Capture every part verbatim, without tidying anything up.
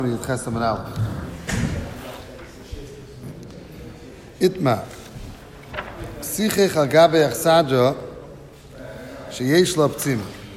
Itma Sichech al gabe achsadra sheyesh lo ptzim.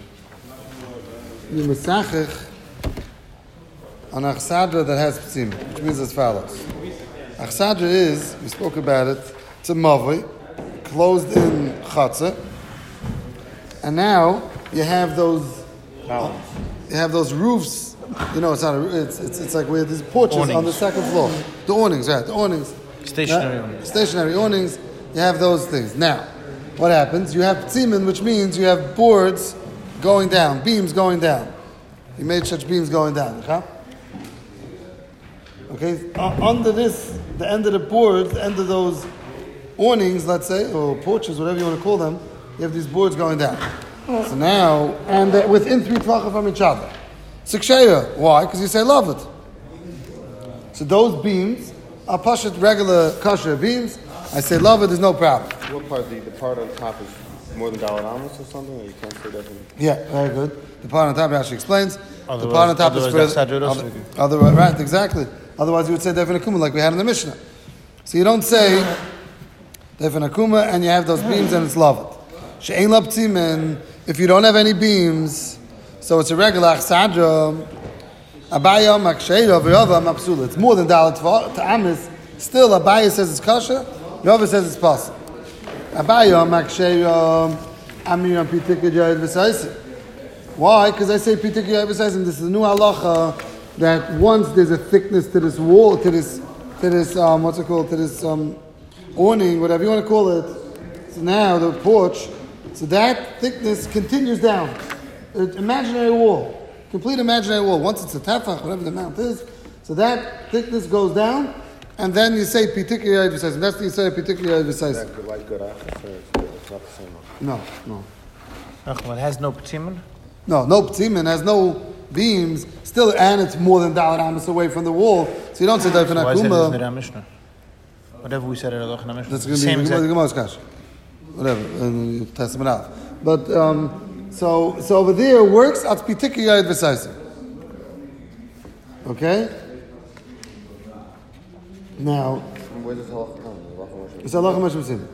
You mesachech on achsadra that has ptzim, which means as follows. Achsadra is, we spoke about it, it's a mavoi, closed in chatzah, and now you have those, uh, you have those roofs. You know, it's not a, it's, it's it's like where there's porches awnings on the second floor. The awnings, right? The awnings. Stationary right? awnings. Stationary awnings. You have those things. Now, what happens? You have tzimin, which means you have boards going down, beams going down. You made such beams going down. Huh? Okay, uh, under this, the end of the boards, the end of those awnings, let's say, or porches, whatever you want to call them, you have these boards going down. So now, and they're within three tvachim from each other. Siksheya. Why? Because you say love it. So those beams are pashut regular kosher beams. I say love it, there's no problem. What part? The, the part on top is more than dollar amos or something? Or you can't say that? Yeah, very good. The part on top actually explains. Otherwise, the part on top is for other, otherwise, right? Exactly. Otherwise, you would say defin akuma like we had in the Mishnah. So you don't say defin akuma and you have those beams and it's love it. She'ein la ptzimin. If you don't have any beams. So it's a regular achsadra. Abaya maksheira v'Rava mapsula. It's more than dalat ta'amis. Still, Abaya says it's kosher. Rava says it's possible. Abaya maksheira amiram pitikid yayid v'saisim. Why? Because I say pitikid yayid v'saisim. This is a new halacha that once there's a thickness to this wall, to this, to this, um, what's it called, to this um, awning, whatever you want to call it. So now the porch. So that thickness continues down. Imaginary wall, complete imaginary wall. Once it's a tefach, whatever the amount is, so that thickness goes down, and then you say pitikir yayid v'saisim. That's the you say pitikir yayid v'saisim. Like good it's not the same. No, no. It has no ptzimin? No, no ptzimin, has no beams, still, and it's more than dalat amos away from the wall, so you don't say that for Why is it nakuma. in the Mishnah? Whatever we said in the Mishnah. That's going to be the Gemara's kash. Whatever, and you test them out. But, um, So, so over there it works at pitikir yayid v'saisim. Okay? Now, where's this halacha come? it's halacha mashmasim.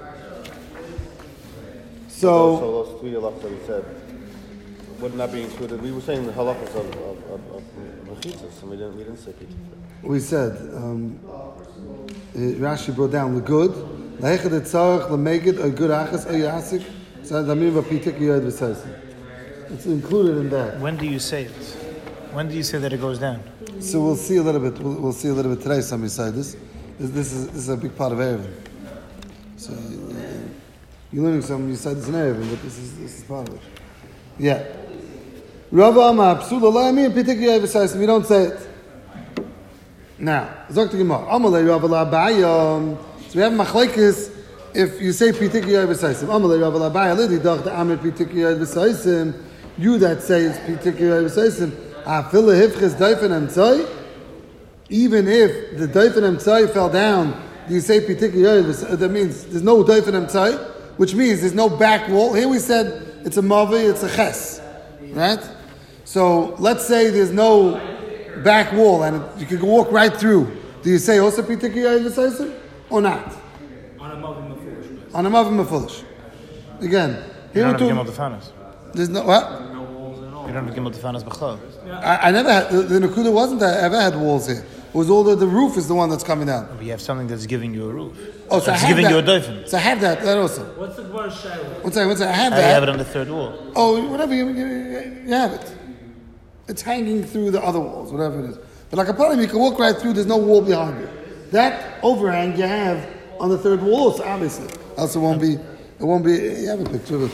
So, So, so those three halachas that we said would not be included. We were saying the halachas of of of, of mechitzas, and we didn't we didn't say pitikir. we said um, Rashi brought down the good. La'echad etzarech l'meged a good achas a yasik. So that means pitikir yayid v'saisim. It's included in that. When do you say it? When do you say that it goes down? So we'll see a little bit. We'll, we'll see a little bit today. Some beside this. This, this is this is a big part of Erevin. So uh, you're learning some. You said this in Erevin, but this is this is part of it. Yeah. Rava Amar Psula La'ami and Pitikir Yayid v'saisim. We don't say it. Now, Zok Gemara. Amalei Rava La'Abaya. So we have machlekes. If you say Pitikir Yayid v'saisim, Amalei Rava La'Abaya Lidi Dach the Amir Pitikir Yayid v'saisim. You that say it's Pitikir Yayid v'saisim. Afila Hifches Daifen Emtzai. Even if the Daifen Emtzai fell down, do you say Pitikir Yayid v'saisim? That means there's no Daifen Emtzai, which means there's no back wall. Here we said it's a mavi, it's a ches, right? So let's say there's no back wall and you can walk right through. Do you say also Pitikir Yayid v'saisim or not? On a mavi mafulish. On a mavi mafulish. Again, here You we don't have do. Gimel Tefanas. There's no what? No walls at all. You don't have Gimel Tefanas B'chol. I, I never had the, the Nakuda wasn't that I ever had walls here. It was all the, the roof is the one that's coming down. But you have something that's giving you a roof. Oh, so I it's have giving that. you a doifen. So I have that, that also. What's the word shayla? One second, one second. I have How do you that. have it on the third wall? Oh, whatever you, you, you have it. It's hanging through the other walls, whatever it is. But like a problem, you can walk right through. There's no wall behind you. That overhang you have on the third wall, so obviously, else it won't be. It won't be. You have a picture of it.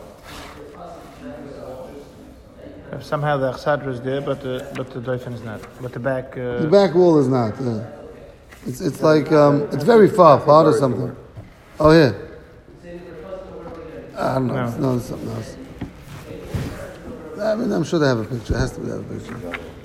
Somehow the Achsadra is there, but the but the doifen is not. But the back. Uh, The back wall is not. Yeah. It's it's like um, it's very far, apart or something. Oh yeah. I don't know. No. It's, no, it's something else. I mean, I'm sure they have a picture. It has to be have a picture.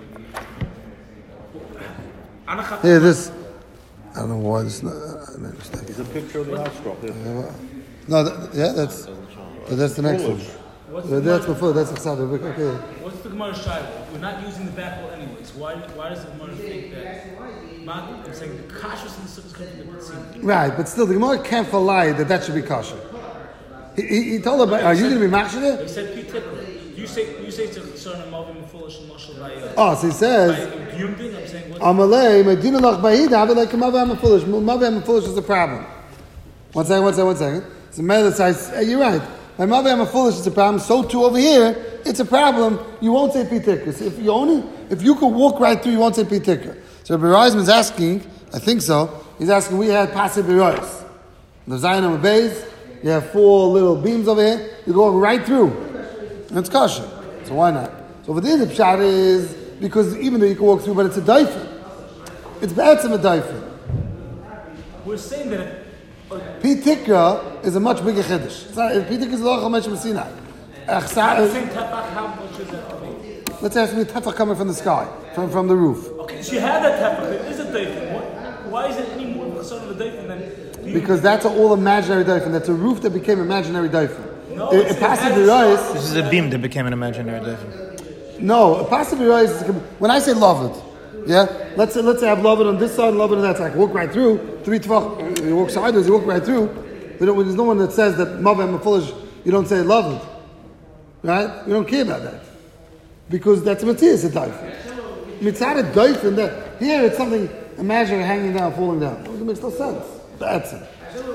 Here, this. I don't know why this. Not, I made a mistake. There's a picture of the house scroll here. No, that, yeah, that's. But that's the next one. What's the That's Gemara- before. That's excited. Okay. What's the Gemara Shiloh? We're not using the back wall anyways. Why Why does the Gemara think that? Not, I'm saying the kashrus in the sukkah comes from the Betzim. Right, but still, the Gemara can't lie that that should be kosher. He, he, he told her, "Are you going to be machshir?" They said pi tikra. You say you say to certain Malvim and Fulish and Mashal by Oh, so he says, Yumdin. I'm saying what? "Amalei medina lach ba'ida have it like mavim foolish. Mavim foolish is a problem." One second, one second, one second. So Mela says, hey, "You're right. My mavim foolish is a problem. So too over here, it's a problem. You won't say pi tikra. So if you only if you could walk right through, you won't say pi tikra." So Rabbi Reisman's asking, I think so. He's asking, we had pasib b'rois. The Zion on the base, you have four little beams over here. You go right through, and it's kosher. So why not? So over there, the pshat is because even though you can walk through, but it's a daifin. It's b'etzem a daifin. We're saying that. Uh, Pi tikra is a much bigger chiddush. It's not. Pi tikra is lo chamesh b'sinai. Not the same tefach, how much is that for me? Let's ask me tefach coming from the sky, from from the roof. Okay, so you have that tefach. It is a daifin. Why is it any more of a son of a daifin than? You, Because that's an all imaginary daifin. That's a roof that became imaginary daifin. No, it, it's- it it passes has the a rice. size. This is a beam that became an imaginary diamond. No, a possibly rice is when I say love it. Yeah, let's say let's say I have love it on this side, and love it on that side. I can walk right through three tvach. You walk sideways, you walk right through. We don't, there's no one that says that mavim and foolish. You don't say love it, right? We don't care about that because that's a matthias a daifin. Mitzad a daifin. That here it's something imaginary hanging down, falling down. It makes no sense. That's it.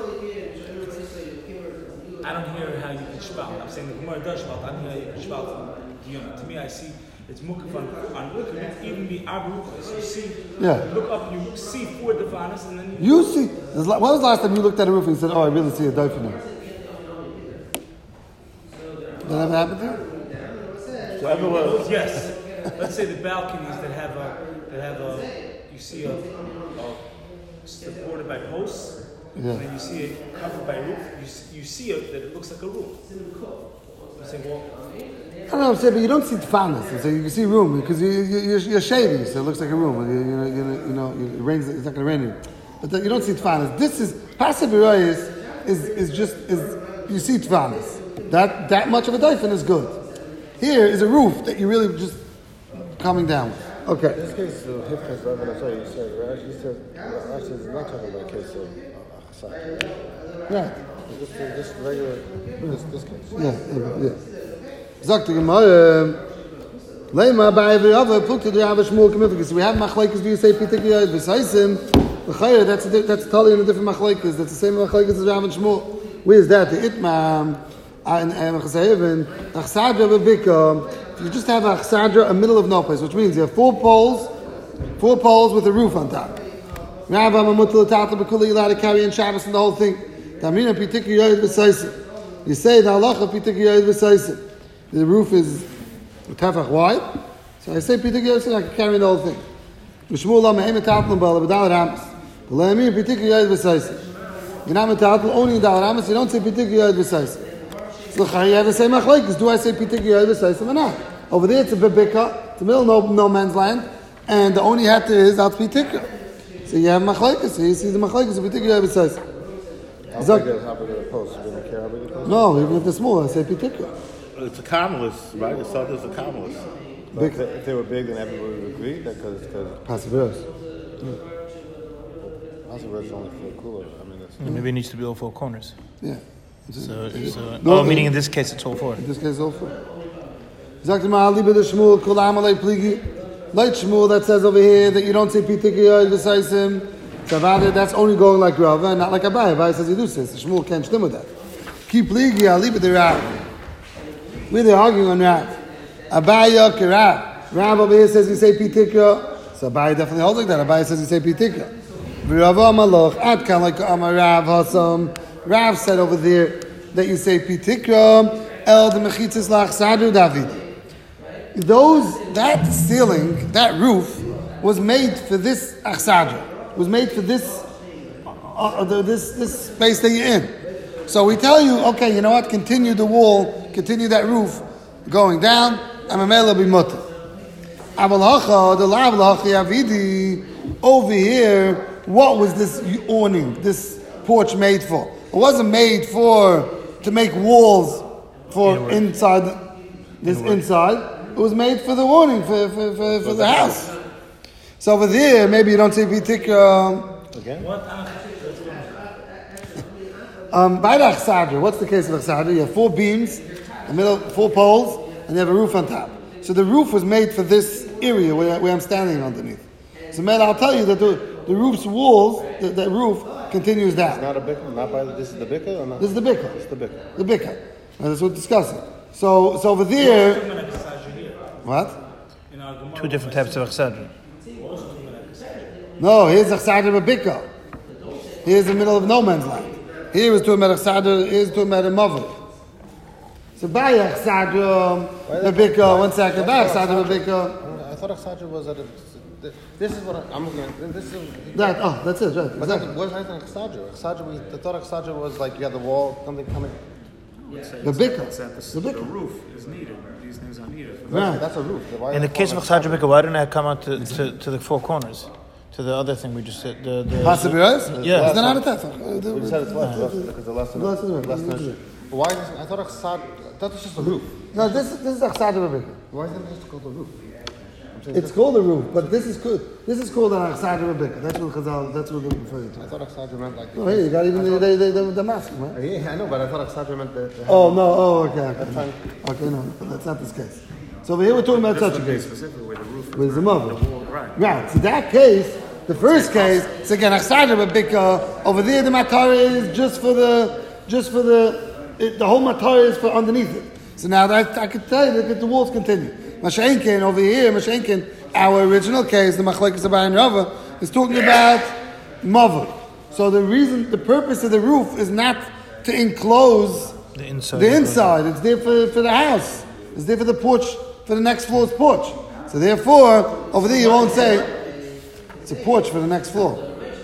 I don't hear how you can spout. I'm saying the Gemara does spout. I don't hear how you can spout from Diyana. To me, I see it's mukaf on on look. It can even be abrukos. You see, Yeah. you look up, you see four divanas, and then you. You see, when was the last time you looked at a roof and said, "Oh, I really see a daifin now"? Did that ever happen to you? So everywhere, Yes. Let's say the balconies that have a that have a you see a, a supported by posts. Yeah. And then you see it covered by roof. You s- you see it that it looks like a roof. You say, well, I don't know, I'm saying, but you don't see tfanas. So you can see room because you, you, you're, you're shady, so it looks like a room. You, you know, you know, you know, it rains. It's not going to rain here, but the, you don't see tfanas. This is passive is is is just is you see tfanas. That that much of a daifin is good. Here is a roof that you really just coming down with. Okay. in this case, uh, his case, I'm going to say, you said, Rashi you said, Rashi is not talking about a case of uh, chasaki, right? Right. Just, just regular, this, this case. Yeah. Yeah. Sagt die Gemara, Leima bei every other put to the Rav Shmuel Kemifik. So we have machlekes. Do you say pitikiyah v'saisim? L'chayr. That's a, that's totally in a different machlekes. That's the same machlekes as Rav Shmuel. Where is that? The itmam and and chasayivin achsadra bebika. You just have a chsadra, a middle of no place, which means you have four poles, four poles with a roof on top. Rav Amamutul Tata Bekuli allowed to carry in Shabbos and the whole thing. Tamina pitikiyah v'saisim. You say the halacha pitikiyah v'saisim. The roof is tefach wide, so I say pitikiyah so I can carry the whole thing. Mishmul lama emet tatlan bala b'dal ramas. The lami pitikiyah v'saisim. You're not metatl only in dal ramas. You don't say pitikiyah v'saisim. So you have the same machlekes. Do I say pitikiyah v'saisim or not? Over there it's a bebika, it's a middle no, no man's land, and the only hat there is out pitikiyah. So you have machlekes. So you see the machlekes of pitikiyah v'saisim. How Zak- big, how big are the posts? You don't care how big the posts? No, even if they're small, I say pitikiyah. It's a carmelist, right? It's thought it's a carmelist. But if, they, if they were big, then everybody would agree that because because Possibilities. possibly it's only for cooler. I mean, that's Maybe it needs to be all four corners. Yeah. So, so No, oh, meaning in this case it's all four. In this case, also. Sagt the Maali b'the Shmuel kol amalei pligi. Like Shmuel that says over here that you don't say pitikiyah v'saisim. Savada, that's only going like Rava and not like Abai. Abai says you do say. So Shmuel can't stem with that. Keep pligi, I'll leave it to Rav. We're there arguing on Rav. Abaya Rav. Rav over here says you say pitikiyah. So Abai definitely holds like that. Abai says you say pitikiyah. V'Rava Maloch Adkan like Amar Rav Hasam. Rav said over there that you say pitikra el de mechitzis lach sadu David. Those that ceiling, that roof, was made for this achsadra. Was made for this uh, the, this this space that you're in. So we tell you, okay, you know what? Continue the wall, continue that roof going down. And mamela be mutter. Aval hacha the lav lachi avidi over here. What was this awning, this porch made for? It wasn't made for to make walls for Inward. inside, this Inward. inside. It was made for the warning, for, for, for, for the house. So over there, maybe you don't say Pitikra. Again? What? Um, by the Achsadra, what's the case of Achsadra? You have four beams, the middle, four poles, and you have a roof on top. So the roof was made for this area where, where I'm standing underneath. So, man, I'll tell you that the, the roof's walls, the, the roof continues It's down. not a bikkur, not by the, this is the bikkur or not? This is the bikkur. It's the bikkur. The bikkur. And that's what we're discussing. So, so over there, what? Two different types of chsadra. No, here's Achsadra bikkur. Here's the middle of no man's land. Here is to a Achsadra, here's to a Mavur. So by Achsadra bikkur, one second, by Achsadra bikkur. I thought Achsadra was at a, this is what I'm looking at. This is That, oh, that's it, right. But Exactly. that, what's happening in Achsadra? Achsadra, we, I thought Achsadra was like you had the wall, something coming. The bikkur. It's that The the, the bikkur. roof is needed. These things are needed. Right. That's a roof. Why In the is it case of called chsadra bikkur, why didn't it come out to, to, to the four corners? To the other thing we just said. The, the, Possibilities? Yeah. Is that not a tefach? We said it's left, left because the lesson. Less than it. Less than it. But why is it, I thought Achsadra, I thought it's just a roof. No, this this is Achsadra bikkur. Why isn't it just called a roof? I'm saying It's called a roof, but this is called this is called an Achsadra bikkur. That's what Chazal. That's what they're referring I to. thought Achsadra meant like. Oh, hey, you got even the the the, the, the mask, right? Yeah, I know, but I thought Achsadra meant the. the Oh no! Oh, okay. Okay, okay no, no, that's not this case. So over here we're talking about such a case. Specifically where the roof is. With the mother. Right. Right. So that case, the first case, it's again Achsadra bikkur. Over there, the matar is just for the just for the it, the whole matar is for underneath it. So now that I could tell you that the walls continue. Mashenkin over here, Mashenkin, our original case, the Machlekes Abaye and Rava, is talking about mavur. So the reason, the purpose of the roof is not to enclose the inside. the inside. It's there for, for the house. It's there for the porch, for the next floor's porch. So therefore, over there you won't say it's a porch for the next floor.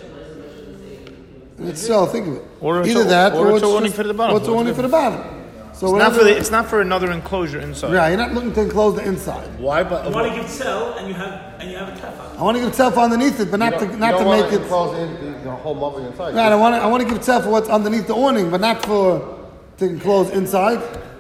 And it's so think of it. Or it's Either a- that, or or, it's a warning just- for the bottom. Or it's a warning for the bottom. So It's not whatever- for the, it's not for another enclosure inside. Right, you're not looking to enclose the inside. Why? But You want to give tzel and you have and you have a tefach. I want to give self underneath it, but not to not to make it. Close in the, the whole mother inside. Right, I want to I want to give self for what's underneath the awning, but not for to enclose inside.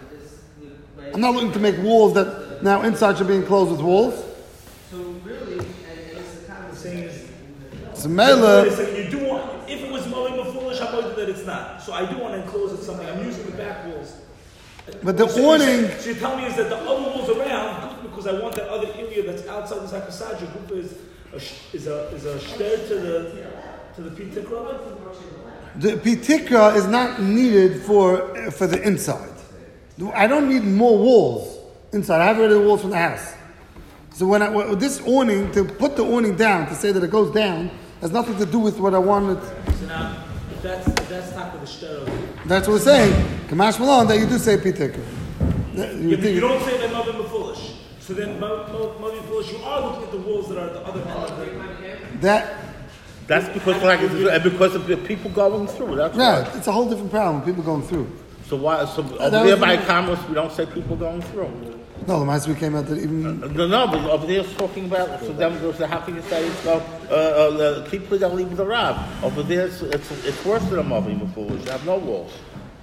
I'm not looking to make walls that now inside should be enclosed with walls. So really, it's kind of the same as. So Mela, You do want, if it was mowing a foolish, I'm going to that it's not. So I do want to enclose it something. I'm using the back walls. but the So you're awning. saying- So you're telling me is that the other walls around, because I want that other area that's outside the Sakasajah, Gufa is a sh- is a is a shter to the to the Pitikra. The pitikra is not needed for for the inside. I don't need more walls inside. I have already the walls from the house. So when I with this awning, to put the awning down, to say that it goes down, has nothing to do with what I wanted. So now, if that's if that's not with the shter. That's what we're saying. Kamash Malon, that you do say pitikra. You Yeah, but you think- don't say that mowing the foolish. So then mowing foolish, you are looking at the walls that are at the other end of the. that that's because like it's- because of the people going through. That's right? why. It's a whole different problem. People going through. So why? So over that there was by the- commerce, we don't say people going through. No, the mice we came out that even No, no, but over there it's talking about. So then goes the how can you say it's about uh, uh, people that leave the rab. Over there it's it's, it's worse than a movie before. You have no walls.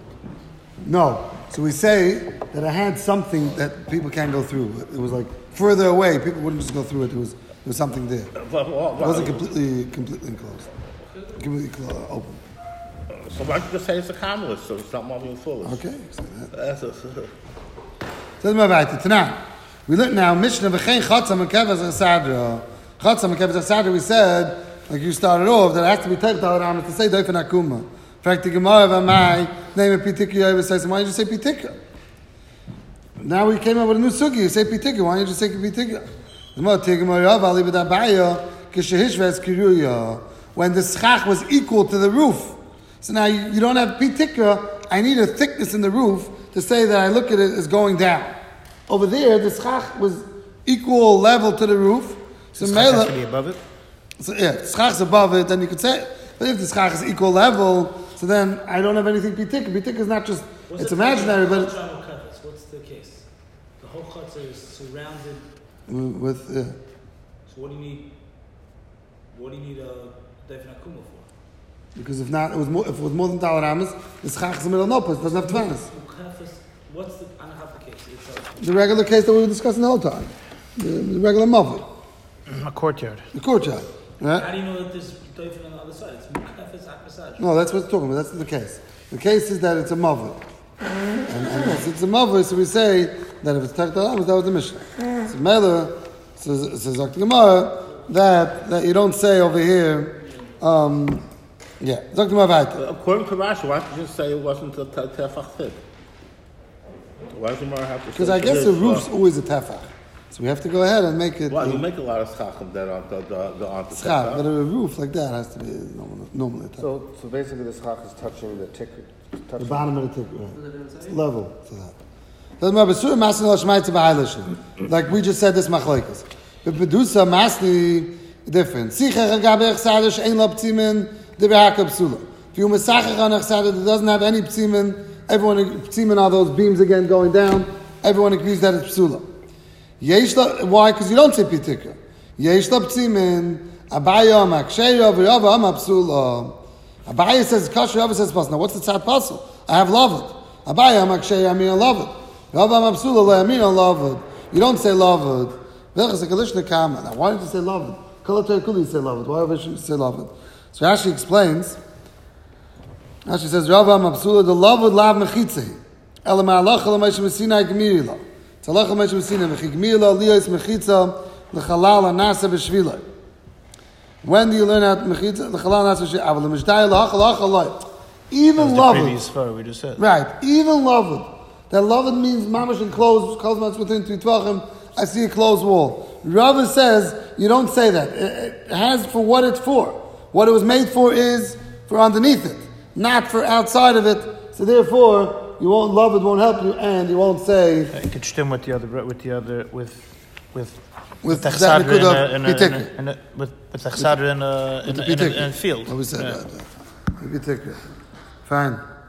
no. So we say that I had something that people can't go through. It was like further away. People wouldn't just go through it. There was there was something there. It But, well, wasn't completely completely enclosed. Completely clo- open. So why don't you just say it's a commerce? So it's not moving foolish. Okay. So that- That's a, So let's move on to Tanan. We look now. Mishnah v'chein chatzam and kevaz asadra. Chatzam and kevaz asadra. We said, like you started off, that it has to be taken al ram to say doifen akuma. In fact, the Gemara of Amai name it pitikya. It says, why don't you say pitikya? Now we came up with a new sugi. You say pitikya. Why don't you just say pitikya? The Gemara take Gemara of Ali b'dabaya k'shehishves kiruya. When the schach was equal to the roof. So now you, you don't have pitikya. I need a thickness in the roof to say that I look at it as going down. Over there, the schach was equal level to the roof. So This has to Mela, be above it. so yeah, the schach's above it, then you could say it. But if the schach is equal level, so then I don't have anything pitik. Pitik is not just, What's it's the imaginary, case? but it's What's the case? The whole chutzah is surrounded. with, yeah. So what do you need? What do you need a Daifin Akuma for? Because if not, it was more, if it was more than Tal Ramas, the schach is in the middle of Nopus, it doesn't have Tvanas. Ukefes What's the Anahaf case? It's a, The regular case that we were discussing the whole time. The, the regular mother. A courtyard. The courtyard. Right? how do you know that there's Doifin on the other side? It's Mukafis Akasaj. No, that's what it's talking about. That's the case. The case is that it's a mother. And, and if it's a mother, so we say that if it's Tech Talam, that was the Mishnah. So Mela says, says Doctor Gemara, that, that you don't say over here, um, yeah, Doctor Gemara. According to Rashi, why don't you just say it wasn't a te- tefach thick? Why does the Gemara have to say? Because I guess the this? roof's always a tefach. So we have to go ahead and make it. Well, you make a lot of schachim that aren't the, the, the aren't the schach, but tefach. a roof like that has to be normally, normally a tefach. So, so basically, the schach is touching the tick. The Touching bottom of the ticket, right? It's level to that. Doesn't matter. Basura masni lo shmaitza b'haylishim. Like we just said, this machlekes. But bedusa masni different. Sicher agabe echsadish ein lo ptimin de behaka psula. If you mesachach on echsadid that doesn't have any ptimin, everyone ptimin are those beams again going down. Everyone agrees that it's psula. Yesh lo, why? Because you don't say pitikra. Yesh lo ptimin abaya maksheya v'yava ama psula. Abaya says kasher, Rabbi says pasuk. Now what's the tzad pasuk? I have loved. Abaya makshay, I mean I love it. Rabbi mabsula, I mean I love it. You don't say love it. Now why did you say love it? Kolater kuli say love it. Why should you say love it? So Rashi explains. Rashi says Rabbi mabsula the love it lav mechitzei. Ela ma'alach ela meishem mesina gmirila. Tzalach ela meishem mesina mechigmirila liyos mechitza lechalal anasa b'shvilai. When do you learn how to mechitza? The halal nasa she aval l'mishdai la'achal achal. Even love The it. previous fur we just said. Right. Even love it. That love it means mamash enclosed. Closed months within three tvachim. I see a closed wall. Rava says you don't say that. It has for what it's for. What it was made for is for underneath it, not for outside of it. So therefore, you won't love it. Won't help you, and you won't say. It could stem with the other, with the other, with with. With the that chsadra in nekuda a, in a, in a, in a, with with the chsadra in a, in a, in a, in a field. What we said Yeah. about that. Fine.